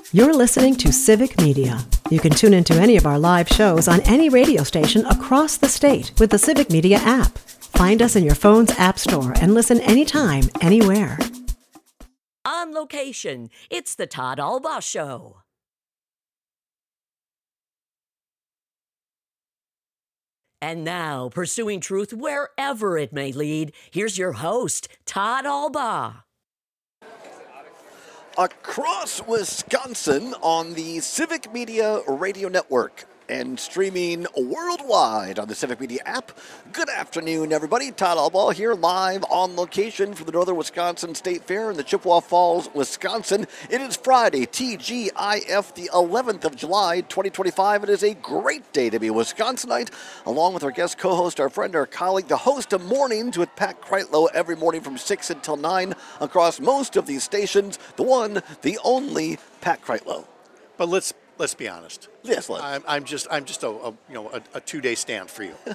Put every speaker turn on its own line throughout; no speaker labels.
You're listening to Civic Media. You can tune into any of our live shows on any radio station across the state with the Civic Media app. Find us in your phone's app store and listen anytime, anywhere.
On location, it's the Todd Albaugh Show. And now, pursuing truth wherever it may lead, here's your host, Todd Albaugh.
Across Wisconsin on the Civic Media Radio Network and streaming worldwide on the Civic Media app. Good afternoon, everybody. Todd Albaugh here live on location from the Northern Wisconsin State Fair in the Chippewa Falls, Wisconsin. It is Friday, TGIF, the 11th of July, 2025. It is a great day to be a Wisconsinite, along with our guest co-host, our friend, our colleague, the host of Mornings with Pat Kreitlow every morning from 6 until 9 across most of these stations. The one, the only Pat Kreitlow.
But let's be honest.
Yes,
I'm just a 2-day stand for you.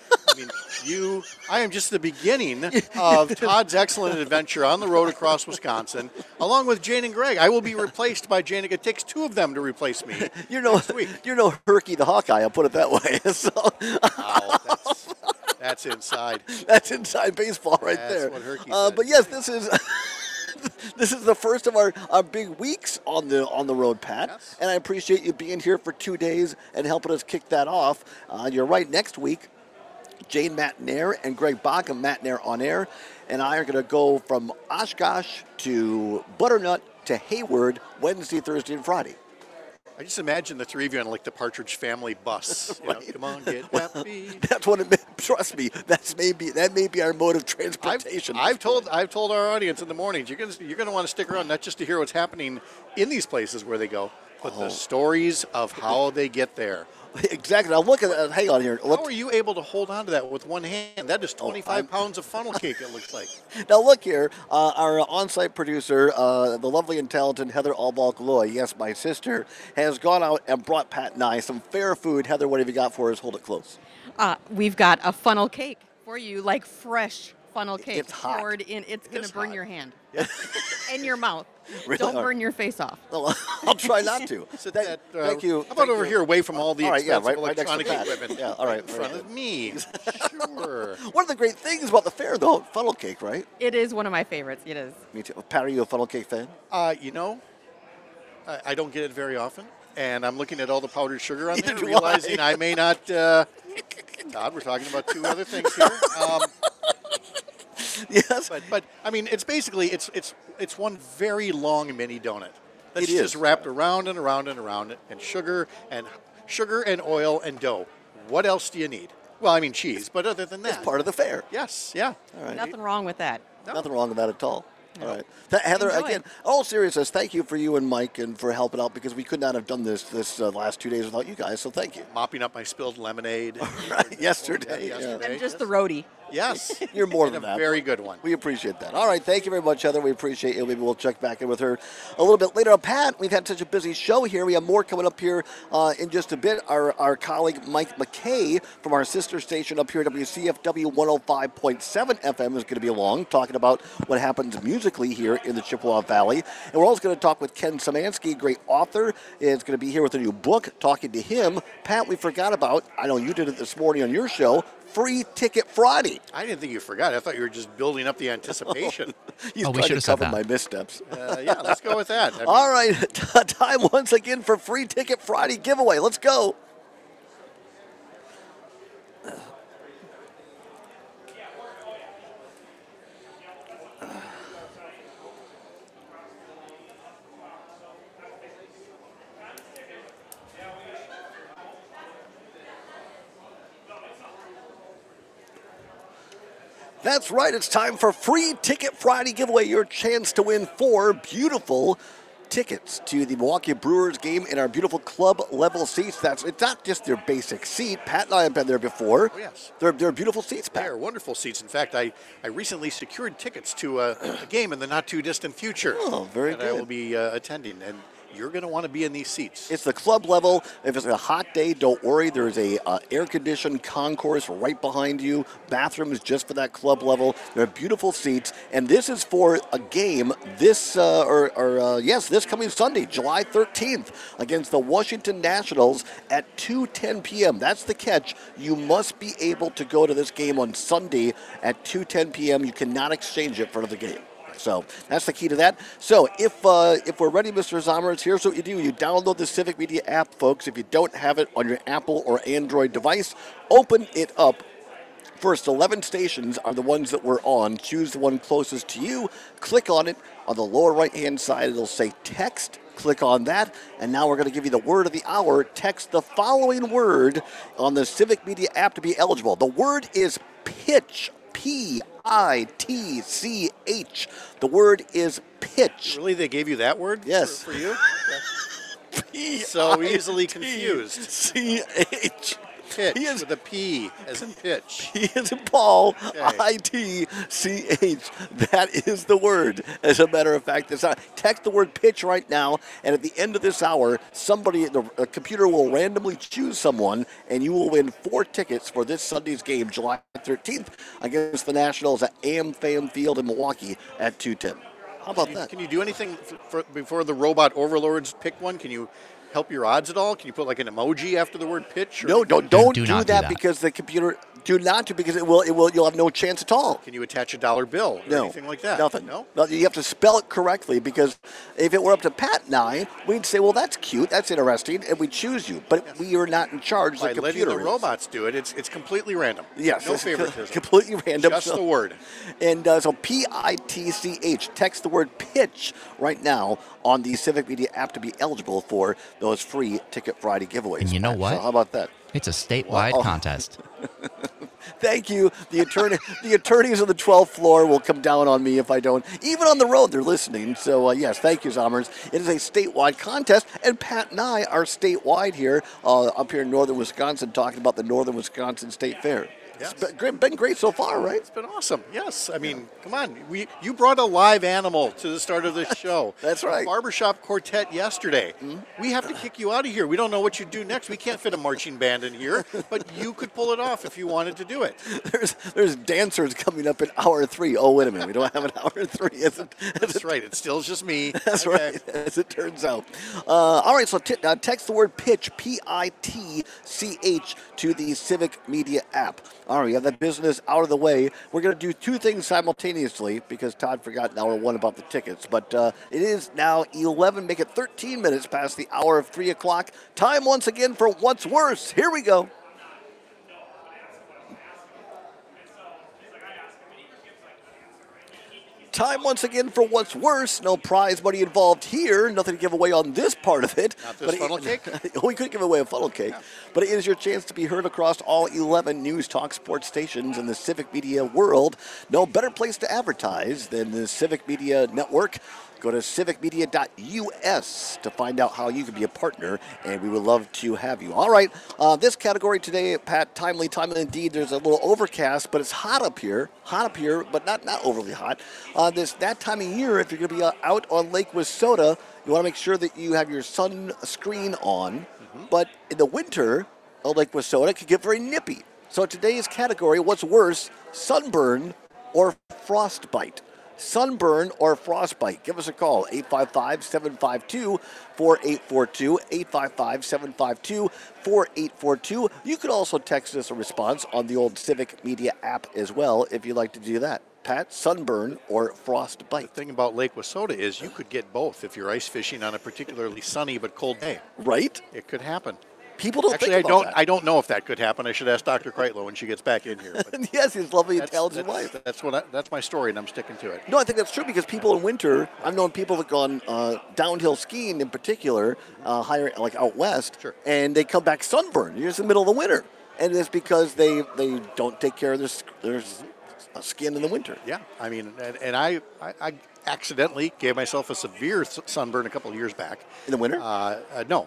I am just the beginning of Todd's excellent adventure on the road across Wisconsin, along with Jane and Greg. I will be replaced by Jane. It takes two of them to replace me.
You're no Herky the Hawkeye. I'll put it that way. So.
Wow, that's inside.
That's inside baseball right there.
That's what Herky said.
But yes, this is. This is the first of our big weeks on the road, Pat,
yes.
And I appreciate you being here for 2 days and helping us kick that off. You're right, next week, Jane Matinair and Greg Bach of Matinair On Air and I are going to go from Oshkosh to Butternut to Hayward Wednesday, Thursday, and Friday.
I just imagine the three of you on like the Partridge Family bus.
Right.
Come on, get happy.
That's what it meant. Trust me. That may be our mode of transportation.
I've told our audience in the mornings you're gonna want to stick around not just to hear what's happening in these places where they go, but the stories of how they get there.
Exactly. Now look at that. Hang on here.
How are you able to hold on to that with one hand? That is 25 pounds of funnel cake, it looks like.
Now look here. Our on-site producer, the lovely and talented Heather Albaugh-Galoy, yes, my sister, has gone out and brought Pat and I some fair food. Heather, what have you got for us? Hold it close.
We've got a funnel cake for you, like fresh funnel cake.
It's hot.
Poured in. It's going to burn
hot.
your hand and your mouth.
Really?
Don't burn your face off.
No, I'll try not to. Thank you.
How about over here, away from all the expensive
right
electronic
next to Pat.
equipment?
Yeah, all right.
In front of me. Sure.
One of the great things about the fair, though, funnel cake, right?
It is one of my favorites. It is.
Me too. Pat, are you a funnel cake fan?
I don't get it very often, and I'm looking at all the powdered sugar on there,
Neither do
realizing I may not. Todd, we're talking about two other things here.
Yes.
But I mean, it's basically it's one very long mini donut that's
It is.
just wrapped around and around and around it, and sugar and oil and dough. What else do you need? Well, I mean cheese, but other than that,
It's part of the fair.
yes, yeah.
All right.
Nothing wrong with that.
No.
Nothing wrong with that at all. All right. Heather,
Enjoy.
again, all seriousness, thank you for you and Mike and for helping out because we could not have done this last 2 days without you guys, so thank you.
Mopping up my spilled lemonade.
Right, yesterday.
Yesterday.
I'm just the roadie.
Yes.
You're more
And
than
a
that.
very good one.
We appreciate that. All right, thank you very much, Heather. We appreciate you. Maybe we'll check back in with her a little bit later. Pat, we've had such a busy show here. We have more coming up here in just a bit. Our colleague Mike McKay from our sister station up here, WCFW 105.7 FM, is going to be along talking about what happens musically here in the Chippewa Valley. And we're also going to talk with Ken Szymanski, great author, is going to be here with a new book, talking to him. Pat, we forgot about, I know you did it this morning on your show, Free Ticket Friday.
I didn't think you forgot. I thought you were just building up the anticipation.
He's
we
trying
should
to
have said
cover
that.
my missteps.
Yeah, let's go with that. I mean,
All right, time once again for Free Ticket Friday giveaway. Let's go. That's right. It's time for Free Ticket Friday giveaway. Your chance to win 4 beautiful tickets to the Milwaukee Brewers game in our beautiful club level seats. It's not just their basic seat. Pat and I have been there before.
Oh, yes.
They're beautiful seats, Pat.
They're wonderful seats. In fact, I recently secured tickets to a game in the not too distant future.
Oh, very
that I
good.
will be attending. And you're going to want to be in these seats.
It's the club level. If it's a hot day, don't worry. There's a air-conditioned concourse right behind you. Bathrooms just for that club level. There are beautiful seats. And this is for a game this coming Sunday, July 13th, against the Washington Nationals at 2:10 p.m. That's the catch. You must be able to go to this game on Sunday at 2:10 p.m. You cannot exchange it for another game. So that's the key to that. So if we're ready, Mr. Zommers, here's what you do. You download the Civic Media app, folks. If you don't have it on your Apple or Android device, open it up. First 11 stations are the ones that we're on. Choose the one closest to you. Click on it. On the lower right-hand side, it'll say text. Click on that. And now we're going to give you the word of the hour. Text the following word on the Civic Media app to be eligible. The word is pitch. P-I-T-C-H. The word is pitch.
Really? They gave you that word?
Yes.
For you? So easily confused.
C-H.
Pitch with a P as in pitch.
P as in Paul,
Okay.
I-T-C-H. That is the word. As a matter of fact, text the word pitch right now, and at the end of this hour, the computer will randomly choose someone, and you will win 4 tickets for this Sunday's game, July 13th, against the Nationals at AmFam Field in Milwaukee at 2:10. How about that?
Can you do anything before the robot overlords pick one? Can you help your odds at all? Can you put like an emoji after the word pitch?
No, don't
Do
do
not do
that
that.
because the computer because you'll have no chance at all.
Can you attach a dollar bill or anything like that?
Nothing.
No?
You have to spell it correctly because if it were up to Pat and I, we'd say, well, that's cute, that's interesting, and we'd choose you. But we are not in charge.
By
The
letting
computer
the
is.
robots do it, it's completely random.
Yes,
No
it's
favoritism.
completely random.
Just the word.
And so P-I-T-C-H. Text the word pitch right now on the Civic Media app to be eligible for those free Ticket Friday giveaways.
And you know
Pat.
what?
So how about that?
It's a statewide
Oh.
contest.
Thank you. The attorneys on the 12th floor will come down on me if I don't. Even on the road, they're listening. So, yes, thank you, Zommers. It is a statewide contest, and Pat and I are statewide here, up here in northern Wisconsin, talking about the Northern Wisconsin State Fair.
Yes.
It's been great so far, right?
It's been awesome. Yes. I mean, come on. You brought a live animal to the start of this show.
That's right.
A barbershop quartet yesterday. Mm-hmm. We have to kick you out of here. We don't know what you do next. We can't fit a marching band in here, but you could pull it off if you wanted to do it.
There's dancers coming up in hour 3. Oh, wait a minute. We don't have an hour 3.
That's right. It's still just me.
That's
Okay.
right, as it turns out. All right, so text the word pitch, P-I-T-C-H, to the Civic Media app. All right, we have that business out of the way. We're going to do 2 things simultaneously because Todd forgot in hour 1 about the tickets. But it is now 11, make it 13 minutes past the hour of 3 o'clock. Time once again for What's Worse. Here we go. Time once again for What's Worse. No prize money involved here. Nothing to give away on this part of it.
Not this funnel cake?
We could give away a funnel cake. Yeah. But it is your chance to be heard across all 11 News Talk sports stations in the Civic Media world. No better place to advertise than the Civic Media Network. Go to civicmedia.us to find out how you can be a partner, and we would love to have you. All right, this category today, Pat, timely indeed. There's a little overcast, but it's hot up here, but not overly hot. That time of year, if you're going to be out on Lake Wissota, you want to make sure that you have your sunscreen on. Mm-hmm. But in the winter, Lake Wissota can get very nippy. So today's category, what's worse, sunburn or frostbite? Sunburn or frostbite. Give us a call, 855-752-4842, 855-752-4842. You can also text us a response on the old Civic Media app as well if you'd like to do that. Pat, sunburn or frostbite?
The thing about Lake Wissota is you could get both if you're ice fishing on a particularly sunny but cold day.
Right?
It could happen.
People don't
Actually,
think about that.
I don't know if that could happen. I should ask Dr. Kreitlow when she gets back in here. But
yes, his lovely, intelligent wife.
That's my story, and I'm sticking to it.
No, I think that's true because people in winter, I've known people that gone downhill skiing in particular, higher like out west,
sure.
And they come back sunburned. You're just in the middle of the winter, and it's because they don't take care of their skin in the winter.
Yeah, I mean, and I accidentally gave myself a severe sunburn a couple of years back.
In the winter?
No,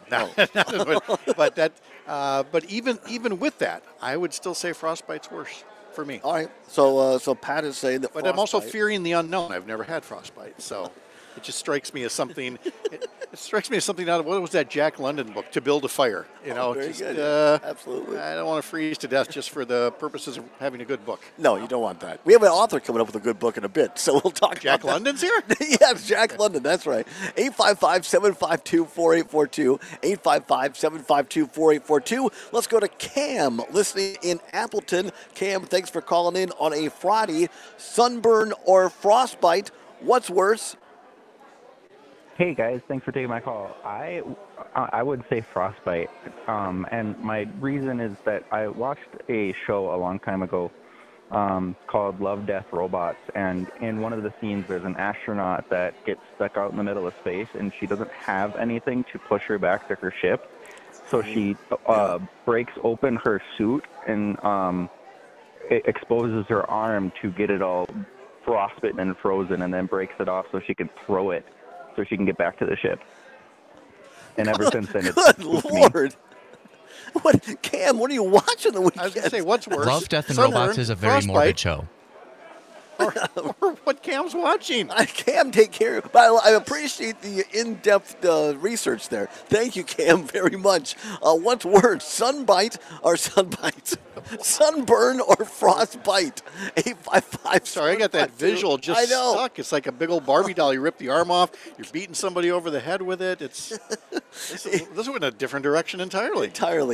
but even with that, I would still say frostbite's worse for me.
All right, so Pat is saying that.
But I'm also fearing the unknown. I've never had frostbite, so it just strikes me as something. It strikes me as something out of, what was that Jack London book, To Build a Fire?
Very good. Absolutely.
I don't want to freeze to death just for the purposes of having a good book.
No, you don't want that. We have an author coming up with a good book in a bit, so we'll talk
Jack
about that.
London's here?
Yes, Jack London, that's right. 855-752-4842, 855-752-4842. Let's go to Cam, listening in Appleton. Cam, thanks for calling in on a Friday. Sunburn or frostbite, what's worse?
Hey guys, thanks for taking my call. I would say frostbite, and my reason is that I watched a show a long time ago called Love, Death, Robots, and in one of the scenes there's an astronaut that gets stuck out in the middle of space, and she doesn't have anything to push her back to her ship, so she breaks open her suit and it exposes her arm to get it all frostbitten and frozen, and then breaks it off so she can throw it so she can get back to the ship. And ever since then, it's
Good
spooked me.
Lord. What, Cam, what are you watching the weekend?
I was going to say, what's worse?
Love, Death, and
Sunburn,
Robots is a very
frostbite,
morbid show.
or what Cam's watching.
Cam, take care. But I appreciate the in-depth research there. Thank you, Cam, very much. What's worse, sunburn or frostbite? 855.
Sorry, I got that visual just
I know.
stuck. It's like a big old Barbie doll. You rip the arm off. You're beating somebody over the head with it. This went a different direction entirely.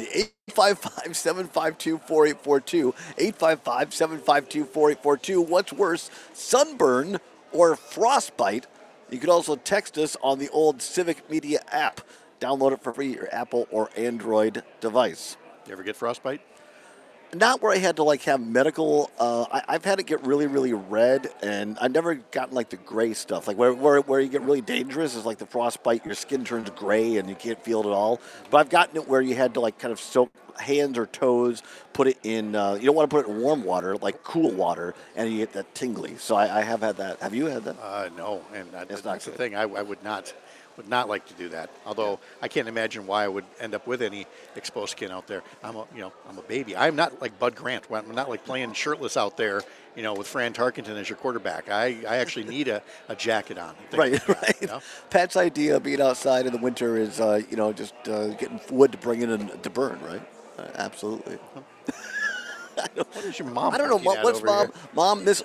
855-752-4842. 855-752-4842. What's worse, sunburn or frostbite? You could also text us on the old Civic Media app. Download it for free, your Apple or Android device. You ever get frostbite?
Not where I had to have medical. I've had it get really, really red, and I've never gotten the gray stuff. Where you get really dangerous is the frostbite. Your skin turns gray and you can't feel it at all. But I've gotten it where you had to kind of soak hands or toes, put it in. You don't want to put it in warm water, cool water, and you get that tingly. So I have had that. Have you had that?
No, and that's
not
the
good.
thing. I would not like to do that. Although I can't imagine why I would end up with any exposed skin out there. I'm a baby. I'm not like Bud Grant. I'm not playing shirtless out there, with Fran Tarkenton as your quarterback. I actually need a jacket on.
Right. Pat's idea of being outside in the winter is, just getting wood to bring in and to burn, right? Absolutely.
What is your mom?
I don't know. What's
mom?
Here? Mom, Miss.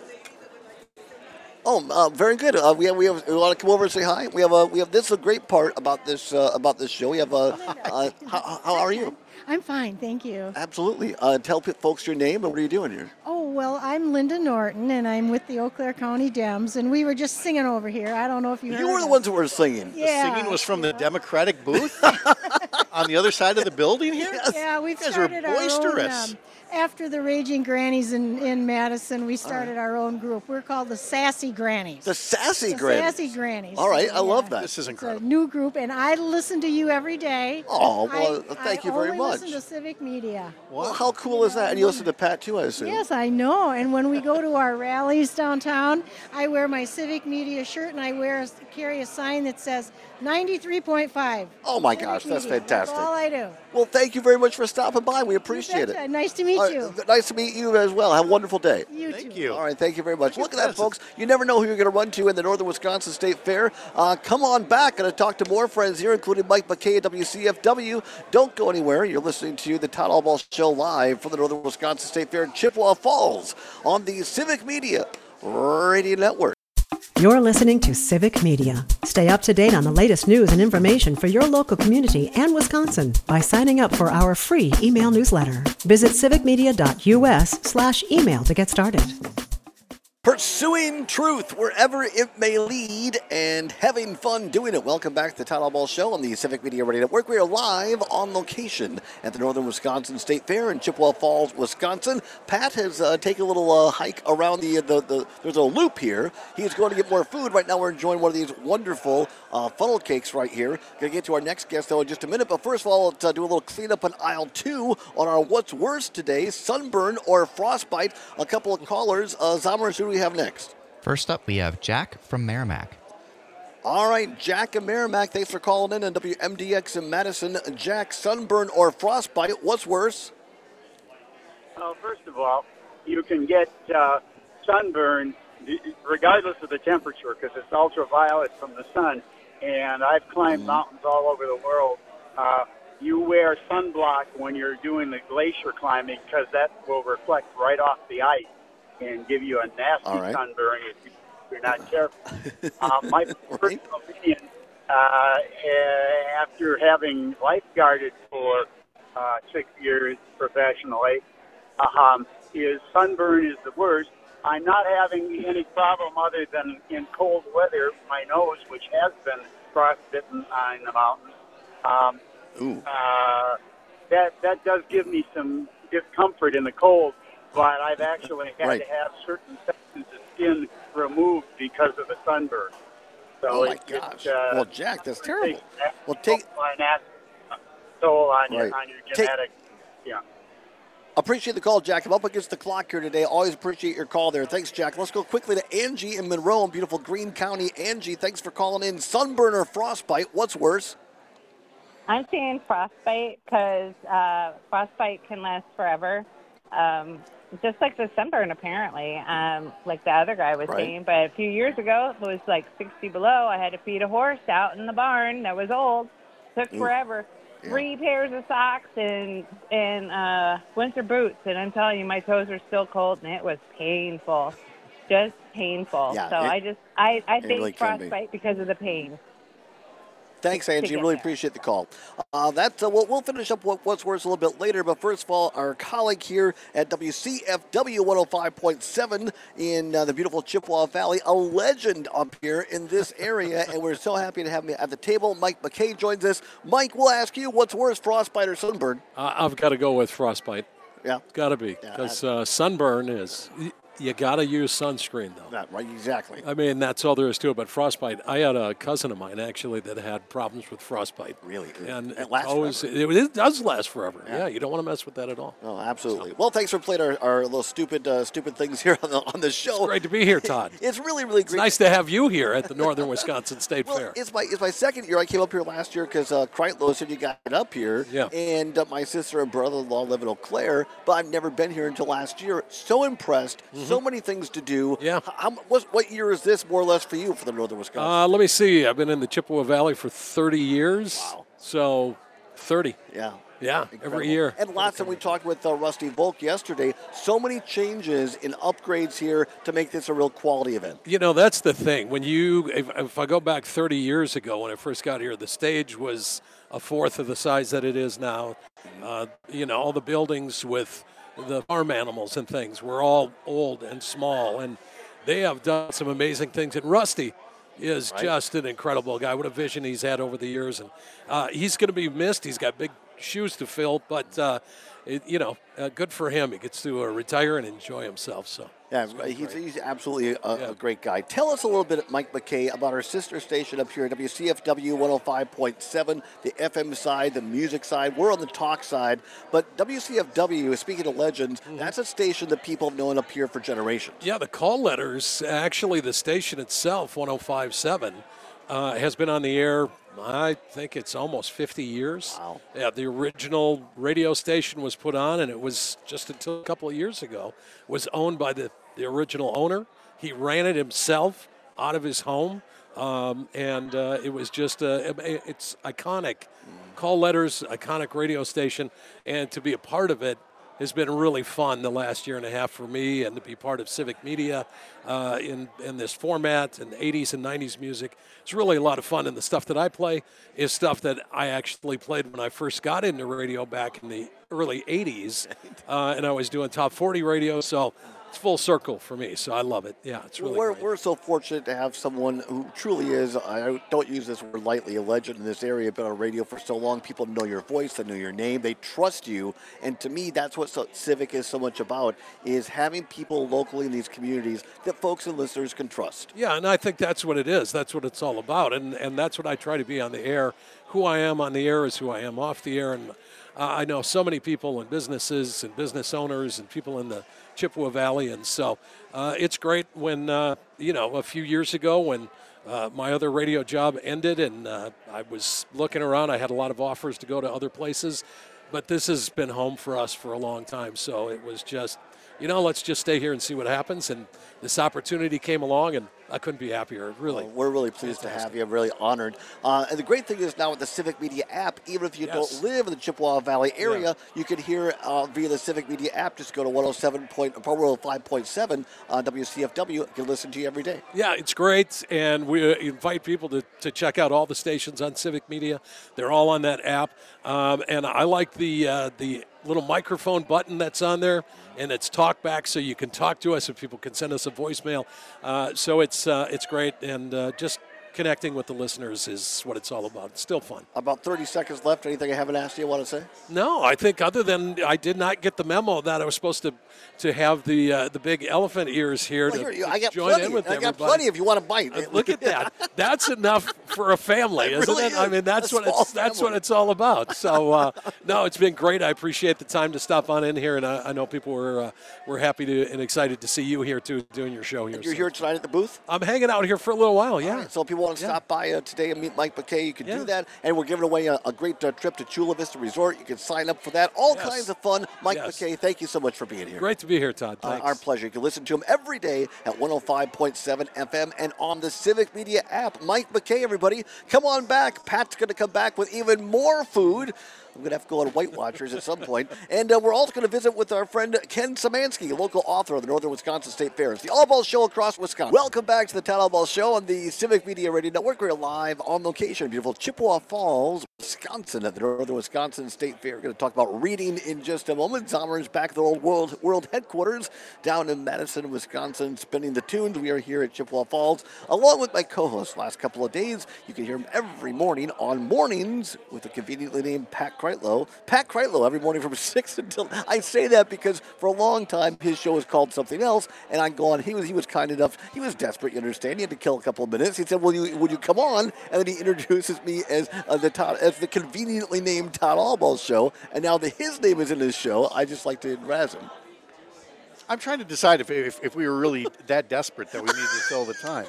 Oh, very good. We want to come over and say hi. We have. This is a great part about this show. We have how are you?
I'm fine, thank you.
Absolutely. Tell folks your name and what are you doing here?
Oh, well, I'm Linda Norton, and I'm with the Eau Claire County Dems, and we were just singing over here. I don't know if you heard
You were the
us.
ones who were singing.
Yeah.
The singing was from the Democratic booth on the other side of the building here?
Yes.
Yeah, we've
You guys were
started our
boisterous.
own. After the Raging Grannies in Madison, we started our own group. We're called the Sassy Grannies.
The Sassy
The
Grannies.
Sassy Grannies.
All right, I love that.
This is
It's a
incredible.
new group, and I listen to you every day.
Oh, well, thank you very
I only
much.
listen to Civic Media.
Well, how cool is that? And you listen to Pat too, I assume.
Yes, I know. And when we go to our rallies downtown, I wear my Civic Media shirt, and I carry a sign that says 93.5.
Oh my
Civic
gosh, that's
Media.
fantastic.
That's all I do.
Well, thank you very much for stopping by. We appreciate
betcha.
it.
Nice to meet
All right,
you.
Nice to meet you as well. Have a wonderful day.
You
Thank
too.
you.
All right, thank you very much. Look at that,
Yes.
folks. You never know who you're going to run to in the Northern Wisconsin State Fair. Come on back. Going to talk to more friends here, including Mike McKay at WCFW. Don't go anywhere. You're listening to the Todd Allball Show live from the Northern Wisconsin State Fair in Chippewa Falls on the Civic Media Radio Network.
You're listening to Civic Media. Stay up to date on the latest news and information for your local community and Wisconsin by signing up for our free email newsletter. Visit civicmedia.us/email to get started.
Pursuing truth wherever it may lead and having fun doing it. Welcome back to the Todd Allball Show on the Civic Media Radio Network. We are live on location at the Northern Wisconsin State Fair in Chippewa Falls, Wisconsin. Pat has taken a little hike around there's a loop here. He's going to get more food. Right now we're enjoying one of these wonderful funnel cakes right here. Going to get to our next guest, though, in just a minute. But first of all, let's do a little cleanup on aisle 2 on our What's Worse today, sunburn or frostbite. A couple of callers. Zamers, who do we have next?
First up, we have Jack from Merrimack.
All right, Jack and Merrimack, thanks for calling in on WMDX in Madison. Jack, sunburn or frostbite, what's worse?
Well, first of all, you can get sunburn regardless of the temperature because it's ultraviolet from the sun. and I've climbed mountains all over the world. You wear sunblock when you're doing the glacier climbing because that will reflect right off the ice and give you a nasty sunburn if you're not careful. My personal opinion, after having lifeguarded for 6 years professionally, is sunburn is the worst. I'm not having any problem other than in cold weather, my nose, which has been frostbitten on the mountains. That does give me some discomfort in the cold, but I've actually had to have certain sections of skin removed because of the sunburn. So
oh my gosh! Well, Jack, that's terrible. Well, take
toll on your genetics.
Appreciate the call, Jack. I'm up against the clock here today. Always appreciate your call there. Thanks, Jack. Let's go quickly to Angie in Monroe in beautiful Greene County. Angie, thanks for calling in. Sunburn or frostbite? What's worse?
I'm saying frostbite because frostbite can last forever. Just like the sunburn, apparently, like the other guy was saying. But a few years ago, it was like 60 below. I had to feed a horse out in the barn that was old. Took forever. 3 pairs of socks and winter boots. And I'm telling you, my toes are still cold, and it was painful. Just painful. Yeah, so I think really frostbite because of the pain.
Thanks, Angie. Really appreciate the call. We'll finish up what's worse a little bit later. But first of all, our colleague here at WCFW 105.7 in the beautiful Chippewa Valley, a legend up here in this area, and we're so happy to have him at the table. Mike McKay joins us. Mike, we'll ask you, what's worse, frostbite or sunburn?
I've got to go with frostbite. Yeah, it's got to be because sunburn is. You got to use sunscreen, though.
Right, exactly.
I mean, that's all there is to it. But frostbite, I had a cousin of mine, actually, that had problems with frostbite.
Really?
And
it lasts forever.
It does last forever. Yeah, you don't want to mess with that at all.
Oh, absolutely. So. Well, thanks for playing our little stupid things here on the show.
It's great to be here, Todd.
It's really, really great.
It's nice to have you here at the Northern Wisconsin State Fair.
It's my second year. I came up here last year because Kreitlow said you got up here.
Yeah.
And my sister and brother-in-law live in Eau Claire, but I've never been here until last year. So impressed. Mm-hmm. So many things to do.
Yeah.
What year is this more or less for you for the Northern Wisconsin?
Let me see. I've been in the Chippewa Valley for 30 years.
Wow.
So 30.
Yeah.
Yeah,
incredible.
Every year.
And lots, and we talked with Rusty Volk yesterday, so many changes and upgrades here to make this a real quality event.
You know, that's the thing. When if I go back 30 years ago when I first got here, the stage was a fourth of the size that it is now. All the buildings with the farm animals and things were all old and small, and they have done some amazing things. And Rusty is just an incredible guy. What a vision he's had over the years, and he's going to be missed. He's got big shoes to fill, but good for him. He gets to retire and enjoy himself. So
yeah, he's absolutely a great guy. Tell us a little bit, Mike McKay, about our sister station up here at WCFW 105.7, the FM side, the music side. We're on the talk side, but WCFW, speaking of legends, that's a station that people have known up here for generations.
Yeah, the call letters, actually the station itself, 105.7, has been on the air, I think it's almost 50 years.
Wow.
Yeah, the original radio station was put on, and it was just until a couple of years ago, was owned by the original owner. He ran it himself out of his home, and it was just it's iconic. Call letters, iconic radio station, and to be a part of it has been really fun the last year and a half for me, and to be part of Civic Media in this format and 80s and 90s music. It's really a lot of fun, and the stuff that I play is stuff that I actually played when I first got into radio back in the early 80s, and I was doing top 40 radio, so it's full circle for me, so I love it. Yeah, it's really great.
We're so fortunate to have someone who truly is, I don't use this word lightly, a legend in this area, been on radio for so long. People know your voice, they know your name, they trust you, and to me, that's what Civic is so much about, is having people locally in these communities that folks and listeners can trust.
Yeah, and I think that's what it is. That's what it's all about, and that's what I try to be on the air. Who I am on the air is who I am off the air, and I know so many people and businesses and business owners and people in the Chippewa Valley, and so it's great when, a few years ago when my other radio job ended and I was looking around, I had a lot of offers to go to other places, but this has been home for us for a long time, so it was just, let's just stay here and see what happens, and this opportunity came along, and I couldn't be happier. Really,
we're really pleased to have you. I'm really honored. And the great thing is now with the Civic Media app, even if you don't live in the Chippewa Valley area, you can hear via the Civic Media app. Just go to 105.7 WCFW. You can listen to you every day.
Yeah, it's great, and we invite people to check out all the stations on Civic Media. They're all on that app, and I like the little microphone button that's on there, and it's talk back, so you can talk to us and people can send us a voicemail. So it's great, and just connecting with the listeners is what it's all about. It's still fun.
About 30 seconds left. Anything I haven't asked you want to say?
No, I think other than I did not get the memo that I was supposed to have the big elephant ears here
I got
join
plenty.
in with
I got
everybody.
plenty if you want to bite.
Look at that. That's enough for a family, isn't
really
it? I mean, that's what
family.
it's all about. So, no, it's been great. I appreciate the time to stop on in here, and I know people were happy and excited to see you here too, doing your show here.
You're here tonight at the booth?
I'm hanging out here for a little while. Yeah.
All right, so if people want to stop by today and meet Mike McKay, you can do that. And we're giving away a great trip to Chula Vista Resort. You can sign up for that. All kinds of fun. Mike McKay, thank you so much for being here.
Great to be here, Todd. Thanks.
Our pleasure. You can listen to him every day at 105.7 FM and on the Civic Media app. Mike McKay, everybody, come on back. Pat's going to come back with even more food. I'm going to have to go on Weight Watchers at some point. And we're also going to visit with our friend Ken Szymanski, a local author of the Northern Wisconsin State Fair. It's the All Balls Show across Wisconsin. Welcome back to the Todd All Balls Show on the Civic Media Radio Network. We're live on location in beautiful Chippewa Falls, Wisconsin at the Northern Wisconsin State Fair. We're going to talk about reading in just a moment. Zomer's back at the old world headquarters down in Madison, Wisconsin, spinning the tunes. We are here at Chippewa Falls, along with my co-host last couple of days. You can hear him every morning on Mornings with the conveniently named Pat Kreitlow. Pat Kreitlow every morning from 6 until... I say that because for a long time his show was called something else, and I'm going, he was kind enough, he was desperate, you understand, he had to kill a couple of minutes. He said, would you come on? And then he introduces me as the conveniently named Todd All Balls Show, and now that his name is in his show, I just like to razz him.
I'm trying to decide if we were really that desperate that we needed to fill the time.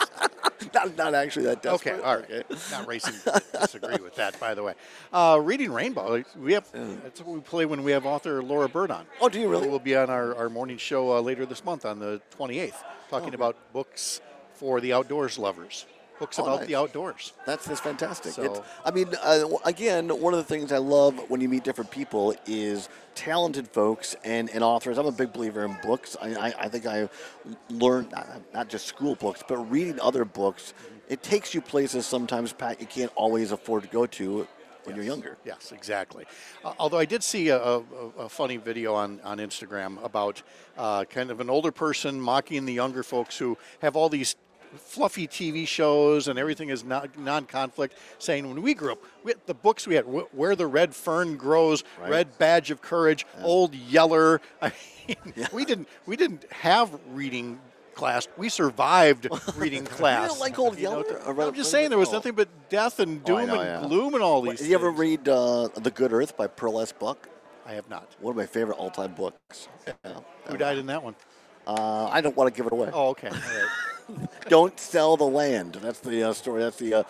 Not actually that desperate.
Okay, all right. Okay. Not racing to disagree with that, by the way. Reading Rainbow, that's what we play when we have author Laura Bird on.
Oh, do you really?
We'll be on our morning show later this month on the 28th, talking about books for the outdoors lovers. Books about the outdoors.
That's fantastic.
So,
Again, one of the things I love when you meet different people is talented folks and authors. I'm a big believer in books. I think I learned, not just school books, but reading other books. It takes you places sometimes, Pat, you can't always afford to go to when you're younger.
Yes, exactly. Although I did see a funny video on Instagram about kind of an older person mocking the younger folks who have all these fluffy TV shows and everything is non-conflict, saying when we grew up, the books we had, Where the Red Fern Grows, Red Badge of Courage, Old Yeller. I mean, we didn't have reading class. We survived reading class.
You don't like Old Yeller?
I'm just saying there was nothing but death and doom and gloom and all these
things. Did you ever read The Good Earth by Pearl S. Buck?
I have not.
One of my favorite all-time books.
Who died in that one?
I don't want to give it away.
Oh, okay. All right.
Don't sell the land. That's the story. That's the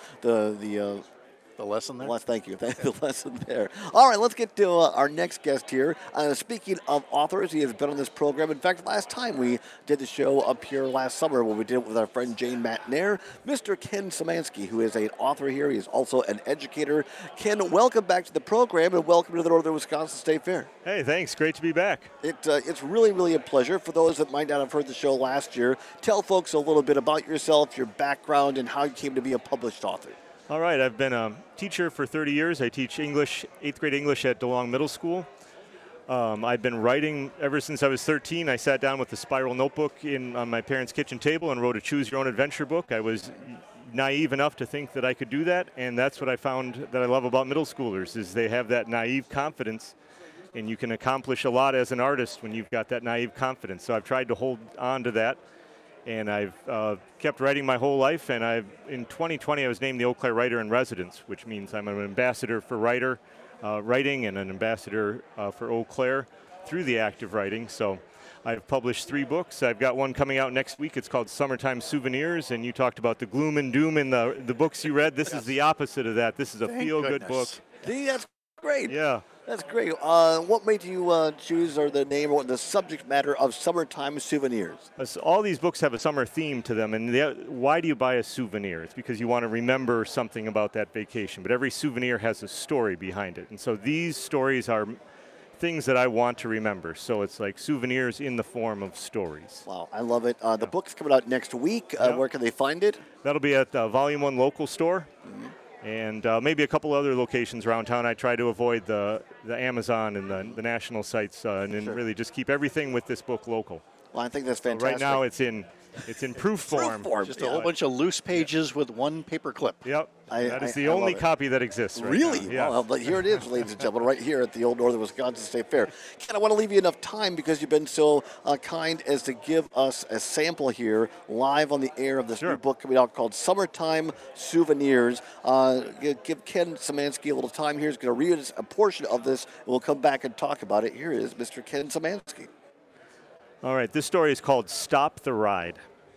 lesson there?
Thank you. The lesson there. All right, let's get to our next guest here. Speaking of authors, he has been on this program. In fact, last time we did the show up here last summer when we did it with our friend Jane Matnair, Mr. Ken Szymanski, who is an author here. He is also an educator. Ken, welcome back to the program and welcome to the Northern Wisconsin State Fair.
Hey, thanks. Great to be back.
It's really, really a pleasure. For those that might not have heard the show last year, tell folks a little bit about yourself, your background, and how you came to be a published author.
All right, I've been a teacher for 30 years. I teach English, 8th grade English at DeLong Middle School. I've been writing ever since I was 13. I sat down with a spiral notebook on my parents' kitchen table and wrote a Choose Your Own Adventure book. I was naive enough to think that I could do that, and that's what I found that I love about middle schoolers, is they have that naive confidence, and you can accomplish a lot as an artist when you've got that naive confidence. So I've tried to hold on to that. And I've kept writing my whole life, and in 2020 I was named the Eau Claire Writer in Residence, which means I'm an ambassador for writing and an ambassador for Eau Claire through the act of writing. So I've published 3 books. I've got one coming out next week. It's called Summertime Souvenirs, and you talked about the gloom and doom in the books you read. This is the opposite of that. This is a feel-good book.
See, that's great.
Yeah.
That's great. What made you choose or the name or the subject matter of Summertime Souvenirs?
All these books have a summer theme to them, and why do you buy a souvenir? It's because you want to remember something about that vacation, but every souvenir has a story behind it. And so these stories are things that I want to remember. So it's like souvenirs in the form of stories.
Wow, I love it. The book's coming out next week. Where can they find it?
That'll be at the Volume 1 local store. Mm-hmm. And maybe a couple other locations around town. I try to avoid the Amazon and the national sites and then really just keep everything with this book local.
Well, I think that's fantastic.
So right now it's in proof form.
Just a whole bunch of loose pages with one paper clip.
Yep. That is the only copy that exists right now.
Really?
Yes.
Well, but here it is, ladies and gentlemen, right here at the Old Northern Wisconsin State Fair. Ken, I want to leave you enough time because you've been so kind as to give us a sample here live on the air of this new book coming out called Summertime Souvenirs. Give Ken Szymanski a little time here. He's going to read a portion of this, and we'll come back and talk about it. Here is Mr. Ken Szymanski.
All right, this story is called Stop the Ride.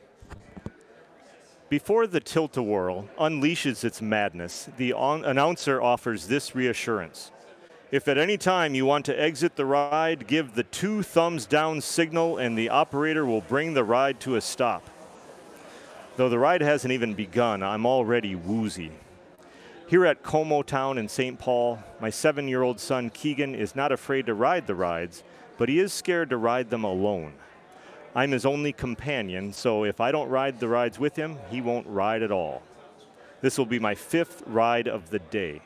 Before the tilt-a-whirl unleashes its madness, the announcer offers this reassurance. If at any time you want to exit the ride, give the 2 thumbs down signal and the operator will bring the ride to a stop. Though the ride hasn't even begun, I'm already woozy. Here at Como Town in St. Paul, my 7-year-old son Keegan is not afraid to ride the rides, but he is scared to ride them alone. I'm his only companion, so if I don't ride the rides with him, he won't ride at all. This will be my 5th ride of the day.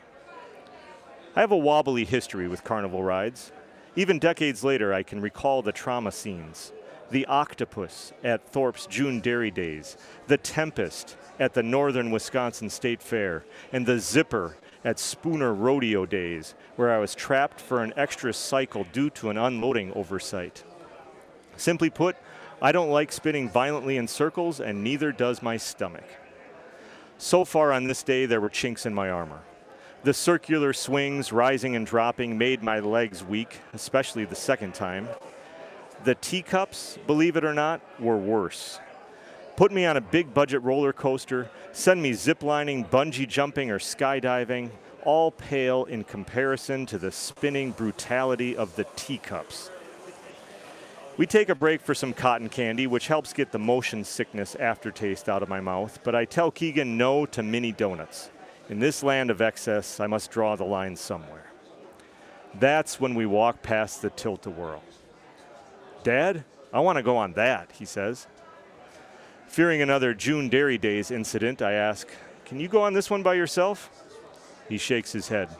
I have a wobbly history with carnival rides. Even decades later, I can recall the trauma scenes. The octopus at Thorpe's June Dairy Days, the Tempest at the Northern Wisconsin State Fair, and the Zipper at Spooner Rodeo Days, where I was trapped for an extra cycle due to an unloading oversight. Simply put, I don't like spinning violently in circles, and neither does my stomach. So far on this day, there were chinks in my armor. The circular swings, rising and dropping, made my legs weak, especially the second time. The teacups, believe it or not, were worse. Put me on a big budget roller coaster, send me ziplining, bungee jumping, or skydiving, all pale in comparison to the spinning brutality of the teacups. We take a break for some cotton candy, which helps get the motion sickness aftertaste out of my mouth, but I tell Keegan no to mini donuts. In this land of excess, I must draw the line somewhere. That's when we walk past the tilt-a-whirl. Dad, I want to go on that, he says. Fearing another June Dairy Days incident, I ask, can you go on this one by yourself? He shakes his head.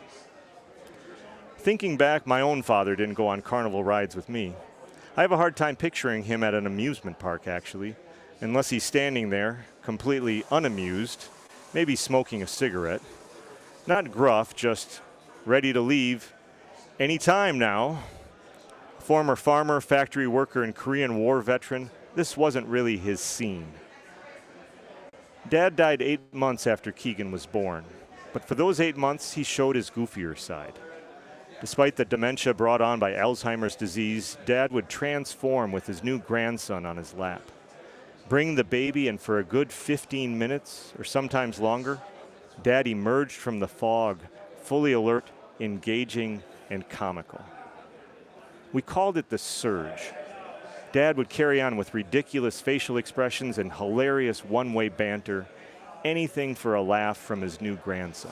Thinking back, my own father didn't go on carnival rides with me. I have a hard time picturing him at an amusement park, actually, unless he's standing there, completely unamused, maybe smoking a cigarette. Not gruff, just ready to leave any time now. Former farmer, factory worker, and Korean War veteran, this wasn't really his scene. Dad died 8 months after Keegan was born, but for those 8 months, he showed his goofier side. Despite the dementia brought on by Alzheimer's disease, Dad would transform with his new grandson on his lap. Bring the baby, and for a good 15 minutes, or sometimes longer, Dad emerged from the fog, fully alert, engaging, and comical. We called it the surge. Dad would carry on with ridiculous facial expressions and hilarious one-way banter, anything for a laugh from his new grandson.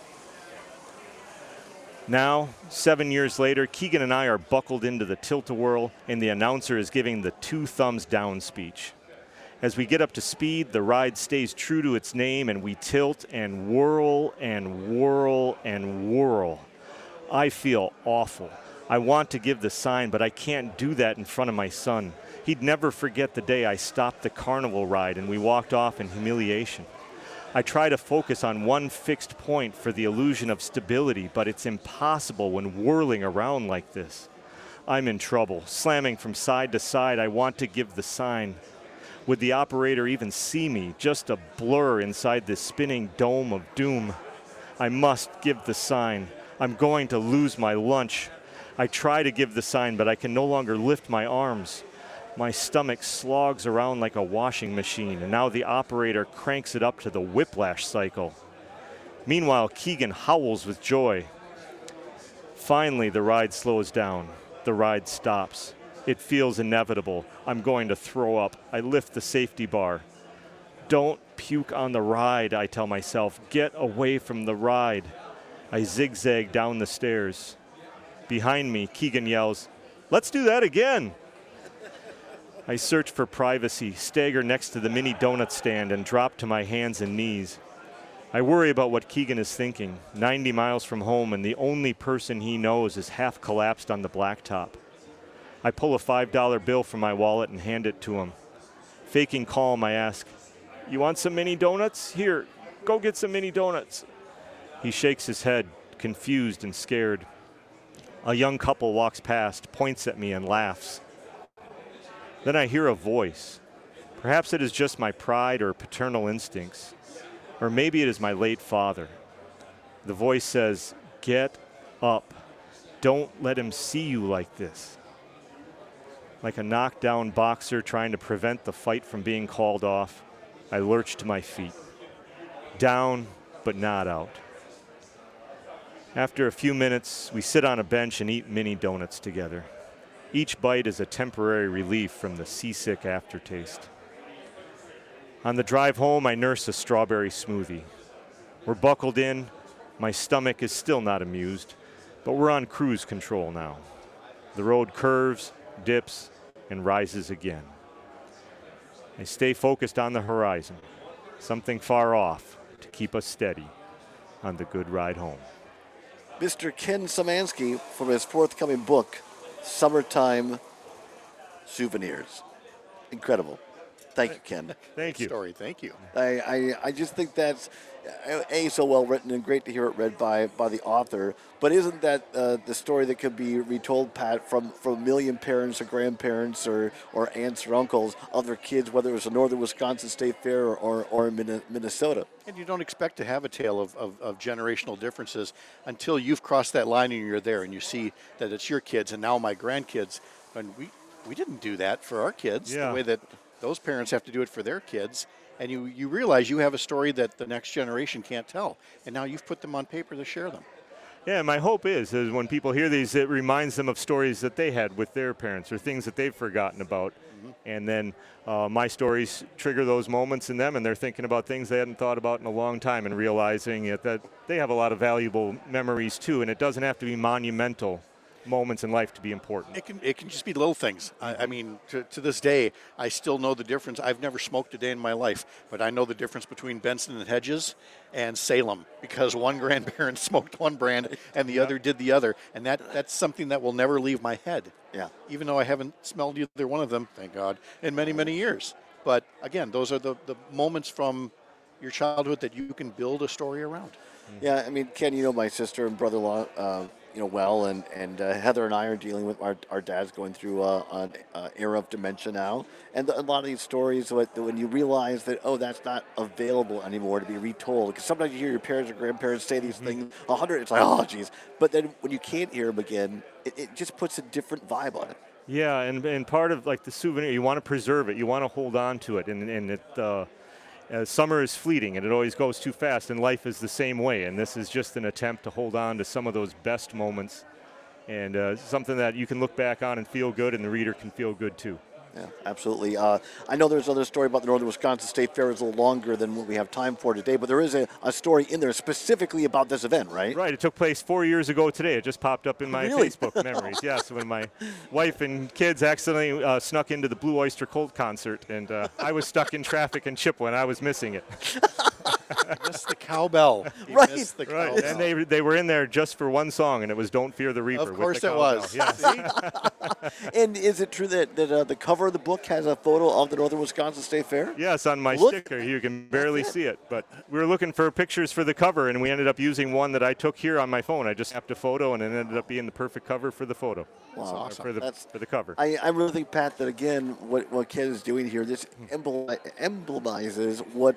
Now, 7 years later, Keegan and I are buckled into the tilt-a-whirl, and the announcer is giving the 2 thumbs down speech. As we get up to speed, the ride stays true to its name, and we tilt and whirl and whirl and whirl. I feel awful. I want to give the sign, but I can't do that in front of my son. He'd never forget the day I stopped the carnival ride and we walked off in humiliation. I try to focus on one fixed point for the illusion of stability, but it's impossible when whirling around like this. I'm in trouble. Slamming from side to side, I want to give the sign. Would the operator even see me? Just a blur inside this spinning dome of doom. I must give the sign. I'm going to lose my lunch. I try to give the sign, but I can no longer lift my arms. My stomach slogs around like a washing machine, and now the operator cranks it up to the whiplash cycle. Meanwhile, Keegan howls with joy. Finally, the ride slows down. The ride stops. It feels inevitable. I'm going to throw up. I lift the safety bar. Don't puke on the ride, I tell myself. Get away from the ride. I zigzag down the stairs. Behind me, Keegan yells, "Let's do that again." I search for privacy, stagger next to the mini donut stand, and drop to my hands and knees. I worry about what Keegan is thinking, 90 miles from home, and the only person he knows is half collapsed on the blacktop. I pull a $5 bill from my wallet and hand it to him. Faking calm, I ask, "You want some mini donuts? Here, go get some mini donuts." He shakes his head, confused and scared. A young couple walks past, points at me, and laughs. Then I hear a voice. Perhaps it is just my pride or paternal instincts. Or maybe it is my late father. The voice says, "Get up. Don't let him see you like this." Like a knockdown boxer trying to prevent the fight from being called off, I lurch to my feet. Down, but not out. After a few minutes, we sit on a bench and eat mini donuts together. Each bite is a temporary relief from the seasick aftertaste. On the drive home, I nurse a strawberry smoothie. We're buckled in. My stomach is still not amused, but we're on cruise control now. The road curves, dips, and rises again. I stay focused on the horizon, something far off to keep us steady on the good ride home.
Mr. Ken Szymanski from his forthcoming book, Summertime Souvenirs. Incredible. Thank you, Ken.
Thank you.
Story. Thank you.
I just think that's so well written and great to hear it read by the author. But isn't that the story that could be retold, Pat, from a million parents or grandparents or aunts or uncles of their kids, whether it was a Northern Wisconsin State Fair or in Minnesota?
And you don't expect to have a tale of generational differences until you've crossed that line and you're there and you see that it's your kids and now my grandkids. And we didn't do that for our kids the way that those parents have to do it for their kids. And you realize you have a story that the next generation can't tell. And now you've put them on paper to share them.
Yeah, my hope is when people hear these, it reminds them of stories that they had with their parents or things that they've forgotten about. Mm-hmm. And then my stories trigger those moments in them, and they're thinking about things they hadn't thought about in a long time and realizing that they have a lot of valuable memories too, and it doesn't have to be monumental moments in life to be important.
It can just be little things. I mean, to this day, I still know the difference. I've never smoked a day in my life, but I know the difference between Benson and Hedges and Salem because one grandparent smoked one brand and the other did the other, and that's something that will never leave my head.
Yeah.
Even though I haven't smelled either one of them, thank God, in many, many years. But again, those are the moments from your childhood that you can build a story around.
Yeah, I mean, Ken, you know my sister and brother-in-law, well, and Heather and I are dealing with our dad's going through an era of dementia now, and a lot of these stories when you realize that that's not available anymore to be retold, because sometimes you hear your parents or grandparents say these things 100, it's like, oh geez, but then when you can't hear them again, it just puts a different vibe on it.
Yeah, and part of like the souvenir, you want to preserve it, you want to hold on to it, and it. Summer is fleeting, and it always goes too fast, and life is the same way. And this is just an attempt to hold on to some of those best moments, and something that you can look back on and feel good, and the reader can feel good too.
Yeah, absolutely. I know there's another story about the Northern Wisconsin State Fair. It's a little longer than what we have time for today, but there is a story in there specifically about this event, right?
Right. It took place 4 years ago today. It just popped up in my Facebook memories. Yeah, so when my wife and kids accidentally snuck into the Blue Oyster Cult concert, and I was stuck in traffic in Chippewa, and I was missing it.
Missed the cowbell.
Right.
Missed the
Right.
cowbell.
And they were in there just for one song, and it was "Don't Fear the Reaper."
Of course
with the
it was.
Yes.
And is it true that the cover of the book has a photo of the Northern Wisconsin State Fair?
Yes, on my sticker. You can barely see it. But we were looking for pictures for the cover, and we ended up using one that I took here on my phone. I just snapped a photo, and it ended up being the perfect cover for the photo.
Wow.
That's awesome.
For the cover.
I really think, Pat, that again, what Ken is doing here, this emblemizes what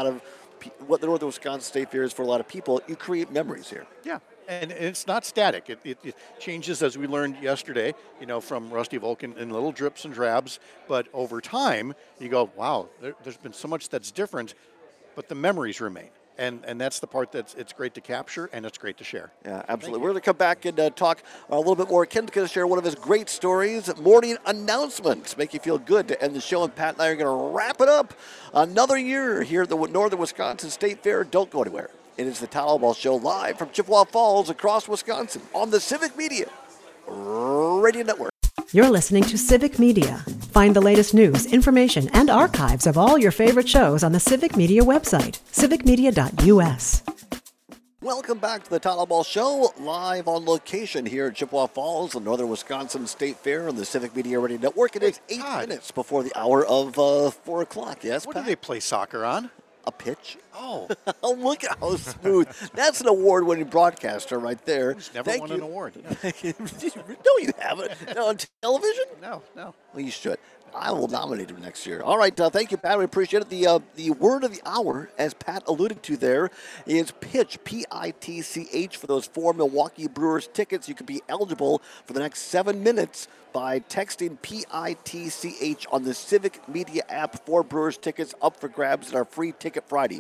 what the Northern Wisconsin State Fair is for a lot of people. You create memories here.
Yeah, and it's not static. It changes, as we learned yesterday, from Rusty Vulcan in little drips and drabs. But over time, you go, wow, there's been so much that's different, but the memories remain. And that's the part that's it's great to capture and it's great to share.
Yeah, absolutely. We're going to come back and talk a little bit more. Ken's going to share one of his great stories, morning announcements, make you feel good to end the show. And Pat and I are going to wrap it up. Another year here at the Northern Wisconsin State Fair. Don't go anywhere. It is the Todd Ball Show live from Chippewa Falls across Wisconsin on the Civic Media Radio Network.
You're listening to Civic Media. Find the latest news, information, and archives of all your favorite shows on the Civic Media website, civicmedia.us.
Welcome back to the Todd Ball Show, live on location here at Chippewa Falls, the Northern Wisconsin State Fair on the Civic Media Radio Network. It is 8 minutes before the hour of 4 o'clock. Yes,
What
Pat?
do they play soccer on?
A pitch.
Oh.
Look at how smooth. That's an award-winning broadcaster right there.
He's never won an award.
No, you haven't. No, on television?
No.
Well, you should. I will nominate him next year. All right, thank you, Pat. We appreciate it. The word of the hour, as Pat alluded to there, is pitch, P-I-T-C-H, for those 4 Milwaukee Brewers tickets. You could be eligible for the next 7 minutes by texting P-I-T-C-H on the Civic Media app. 4 Brewers tickets up for grabs at our free Ticket Friday.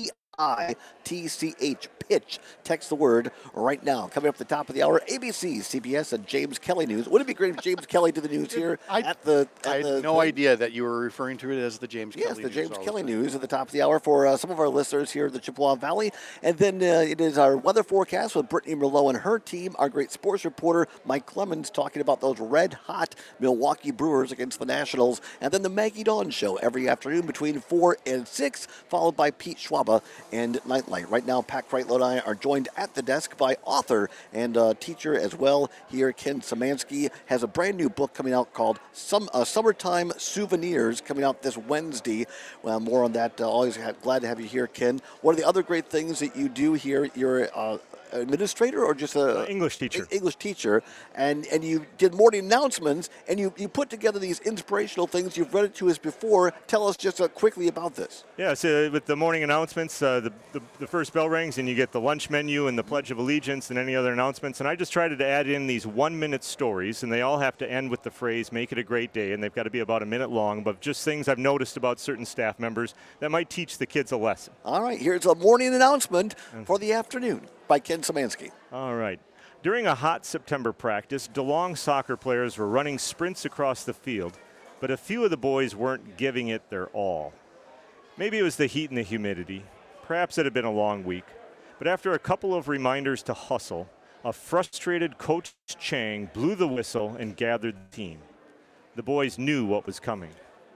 P-I-T-C-H, pitch. Text the word right now. Coming up at the top of the hour, ABC, CBS, and James Kelly News. Wouldn't it be great if James Kelly did the news here
I had no idea that you were referring to it as the James Kelly News.
Yes, the James Kelly News at the top of the hour for some of our listeners here in the Chippewa Valley. And then it is our weather forecast with Brittany Merlot and her team. Our great sports reporter, Mike Clemens, talking about those red-hot Milwaukee Brewers against the Nationals. And then the Maggie Dawn Show every afternoon between 4 and 6, followed by Pete Schwaba and Nightlight. Right now, Pat Kreitlow and I are joined at the desk by author and teacher as well here. Ken Szymanski has a brand new book coming out called Summertime Souvenirs, coming out this Wednesday. Well, more on that. Always glad to have you here, Ken. What are the other great things that you do here? You're administrator or just a
English teacher?
English teacher, and you did morning announcements, and you put together these inspirational things. You've read it to us before. Tell us just quickly about this.
Yeah, so with the morning announcements, the first bell rings and you get the lunch menu and the Pledge of Allegiance and any other announcements. And I just tried to add in these 1-minute stories, and they all have to end with the phrase, "Make it a great day," and they've got to be about a minute long, but just things I've noticed about certain staff members that might teach the kids a lesson.
All right, here's a morning announcement for the afternoon by Ken Szymanski.
All right. During a hot September practice, DeLong soccer players were running sprints across the field, but a few of the boys weren't giving it their all. Maybe it was the heat and the humidity. Perhaps it had been a long week. But after a couple of reminders to hustle, a frustrated Coach Chang blew the whistle and gathered the team. The boys knew what was coming.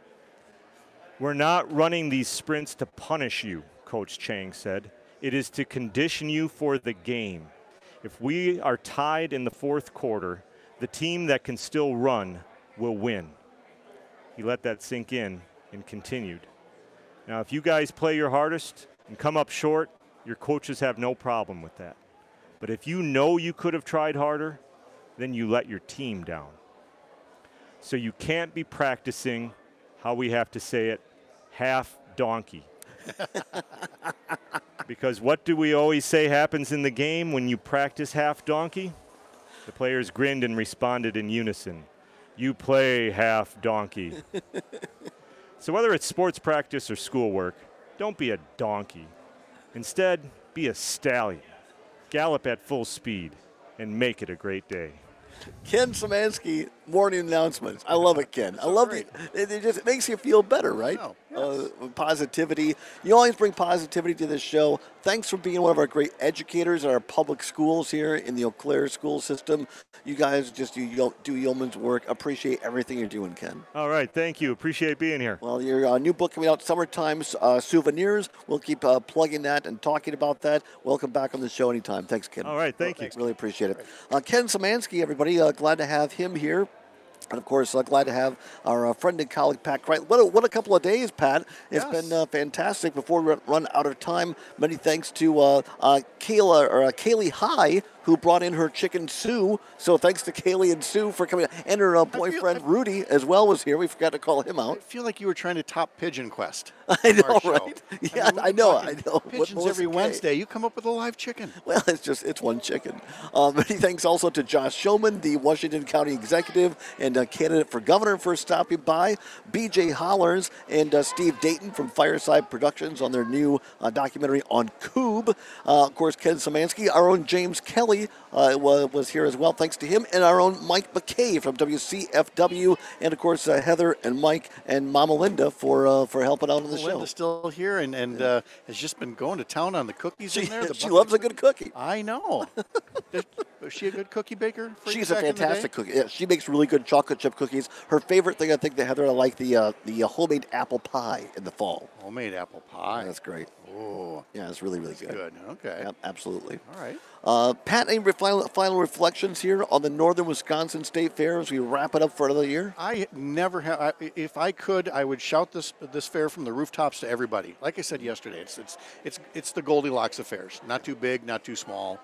"We're not running these sprints to punish you," Coach Chang said. "It is to condition you for the game. If we are tied in the fourth quarter, the team that can still run will win." He let that sink in and continued. "Now, if you guys play your hardest and come up short, your coaches have no problem with that. But if you know you could have tried harder, then you let your team down. So you can't be practicing, how we have to say it, half donkey." Because what do we always say happens in the game when you practice half donkey? The players grinned and responded in unison. "You play half donkey." So whether it's sports practice or schoolwork, don't be a donkey. Instead, be a stallion. Gallop at full speed and make it a great day.
Ken Szymanski, morning announcements. I love it, Ken. I love it. It makes you feel better, right? Positivity. You always bring positivity to this show. Thanks for being one of our great educators at our public schools here in the Eau Claire school system. You guys just do yeoman's work. Appreciate everything you're doing, Ken.
All right, thank you. Appreciate being here.
Well, your new book coming out, Summertime Souvenirs. We'll keep plugging that and talking about that. Welcome back on the show anytime. Thanks, Ken.
All right, thank you.
Really appreciate it. Ken Szymanski, everybody, glad to have him here. And, of course, glad to have our friend and colleague, Pat Kreitlow. What a couple of days, Pat. It's been fantastic. Before we run out of time, many thanks to Kaylee High who brought in her chicken Sue. So thanks to Kaylee and Sue for coming, and her boyfriend Rudy as well was here. We forgot to call him out.
I feel like you were trying to top Pigeon Quest.
I know, right? Yeah, I know.
Pigeons every Wednesday. You come up with a live chicken.
Well, it's one chicken. Many thanks also to Josh Showman, the Washington County executive and candidate for governor, for stopping by. B.J. Hollers and Steve Dayton from Fireside Productions on their new documentary on Coob. Of course, Ken Szymanski, our own James Kelly was here as well, thanks to him, and our own Mike McKay from WCFW, and of course Heather and Mike and Mama Linda for helping out on the show.
Linda's still here and has just been going to town on the cookies in there.
She loves a good cookie.
I know. Is she a good cookie baker?
She's a fantastic cookie. Yeah, she makes really good chocolate chip cookies. Her favorite thing, I think, that Heather, I like the homemade apple pie in the fall.
Homemade apple pie.
That's great.
Oh,
yeah, it's really, really good.
Okay.
Yep, absolutely.
All right.
Pat, any final reflections here on the Northern Wisconsin State Fair as we wrap it up for another year?
I never have. If I could, I would shout this fair from the rooftops to everybody. Like I said yesterday, it's the Goldilocks of fairs. Not too big, not too small.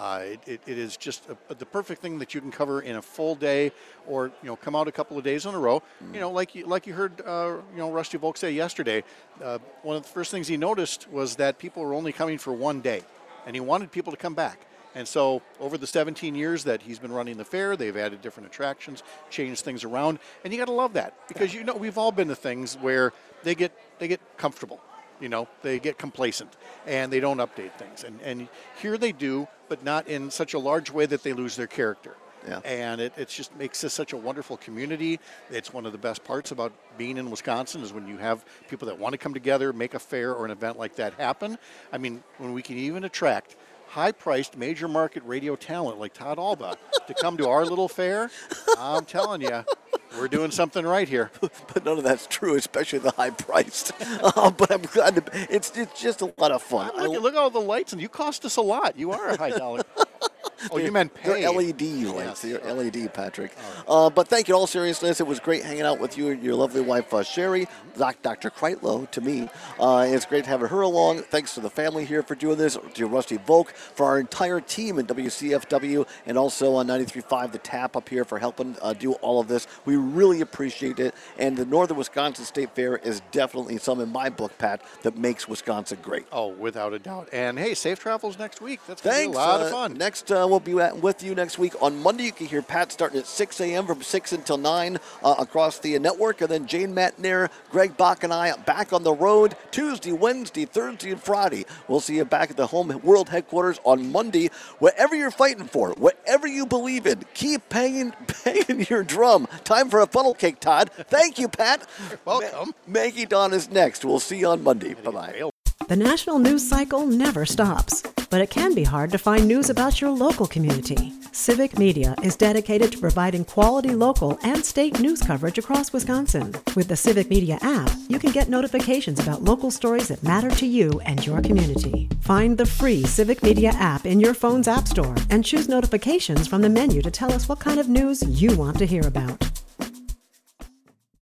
It is just the perfect thing that you can cover in a full day, or come out a couple of days in a row. Like you heard Rusty Volk say yesterday. One of the first things he noticed was that people were only coming for one day, and he wanted people to come back. And so over the 17 years that he's been running the fair, they've added different attractions, changed things around, and you got to love that, because we've all been to things where they get comfortable. They get complacent and they don't update things. And here they do, but not in such a large way that they lose their character.
Yeah.
And it just makes this such a wonderful community. It's one of the best parts about being in Wisconsin is when you have people that want to come together, make a fair or an event like that happen. I mean, when we can even attract high-priced major market radio talent like Todd Alba to come to our little fair, I'm telling you, we're doing something right here.
But none of that's true, especially the high priced. But I'm glad it's just a lot of fun.
Look at all the lights, and you cost us a lot. You are a high dollar. Oh, you meant pay.
They're LED lights. They're LED, Patrick. But thank you in all seriousness. It was great hanging out with you and your lovely wife, Sherry, Dr. Kreitlow, to me. It's great having her along. Thanks to the family here for doing this, to Rusty Volk, for our entire team in WCFW, and also on 93.5 The Tap up here for helping do all of this. We really appreciate it. And the Northern Wisconsin State Fair is definitely some, in my book, Pat, that makes Wisconsin great.
Oh, without a doubt. And, hey, safe travels next week. That's going to be a lot of fun.
Next, we'll be with you next week on Monday. You can hear Pat starting at 6 a.m. from 6 until 9 across the network. And then Jane Matnair, Greg Bach, and I back on the road Tuesday, Wednesday, Thursday, and Friday. We'll see you back at the home world headquarters on Monday. Whatever you're fighting for, whatever you believe in, keep banging your drum. Time for a funnel cake, Todd. Thank you, Pat.
You're welcome.
Maggie Dawn is next. We'll see you on Monday. Bye-bye.
The national news cycle never stops, but it can be hard to find news about your local community. Civic Media is dedicated to providing quality local and state news coverage across Wisconsin. With the Civic Media app, you can get notifications about local stories that matter to you and your community. Find the free Civic Media app in your phone's app store and choose notifications from the menu to tell us what kind of news you want to hear about.